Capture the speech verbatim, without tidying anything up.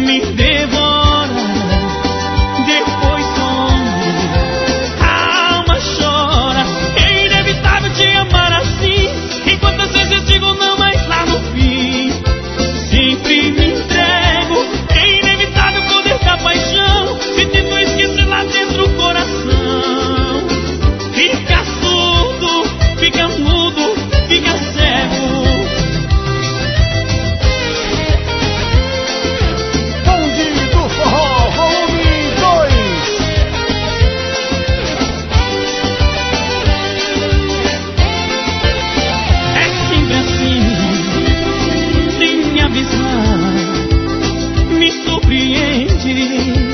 me devora, depois some, a alma chora. É inevitável te amar assim, e quantas vezes digo não, mas lá no fim sempre me entrego. É inevitável poder dar paixão, se tento esquecer lá dentro o coração. Fica surdo, fica mudo, fica cego. Bonde do Forró, volume dois. É sempre assim, sem me avisar, me surpreende.